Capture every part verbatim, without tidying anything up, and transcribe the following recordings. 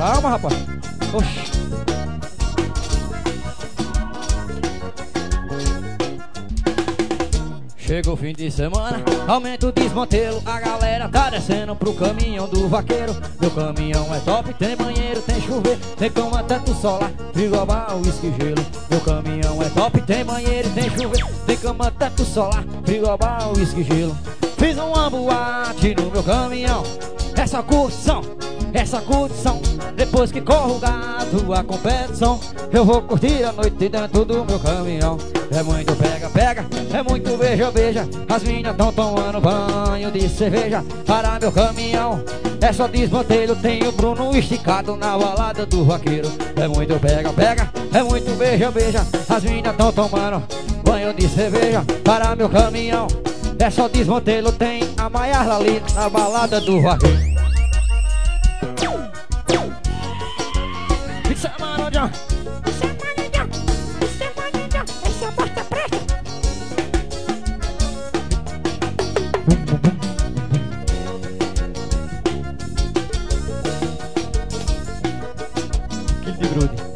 Calma, rapaz. Oxi. Chega o fim de semana, aumenta o desmantelo. A galera tá descendo pro caminhão do vaqueiro. Meu caminhão é top, tem banheiro, tem chuveiro, tem cama, teto solar, frigobar, uísque e gelo. Meu caminhão é top, tem banheiro, tem chuveiro, tem cama, teto solar, frigobar, uísque e gelo. Fiz uma boate no meu caminhão, essa curtição, essa curtição. Depois que corro o gato, a competição, eu vou curtir a noite dentro do meu caminhão. É muito pega, pega, é muito beija, beija. As minas tão tomando banho de cerveja para meu caminhão. É só desmantelho, tem o Bruno esticado na balada do vaqueiro. É muito pega, pega, é muito beija, beija. As minas tão tomando banho de cerveja para meu caminhão. É só desmantelho, tem a Maiara ali na balada do vaqueiro. Isso é mano, John. Isso é mano, John. Isso é mano, John. Esse é a porta preta. Kid Grude.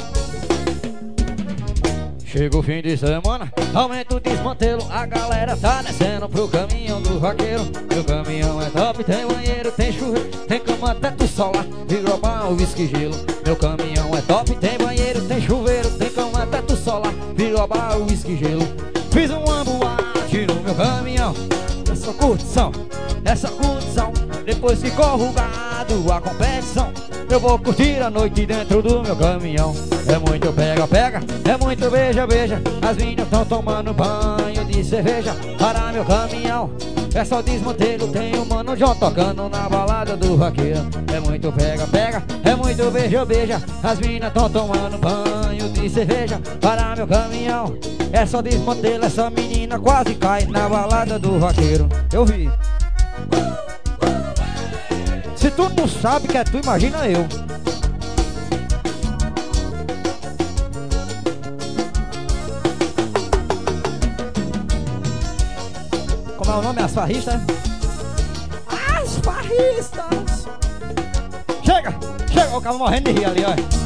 Chega o fim de semana, aumenta o desmantelo. A galera tá descendo pro caminhão do vaqueiro. Meu caminhão é top, tem banheiro, tem chuveiro, tem cama, teto solar, frigobar, uísque e gelo. Meu caminhão é top, tem banheiro, tem chuveiro, tem cama, teto solar, frigobar, uísque e gelo. Fiz uma boate no meu caminhão, essa curtição, essa curtição. Depois que corro o gado, a competição, eu vou curtir a noite dentro do meu caminhão. É muito pega, pega, é muito beija, beija. As minas tão tomando banho de cerveja para meu caminhão. É só desmantelho, tem o Mano John tocando na balada do vaqueiro. É muito pega, pega, é muito beija, beija. As minas tão tomando banho de cerveja para meu caminhão. É só desmantelho, essa menina quase cai na balada do vaqueiro. Eu vi. Se tu não sabe que é tu, imagina eu. Como é o nome? As farristas? As farristas! Chega! Chega! O cara morrendo de rir ali, ó.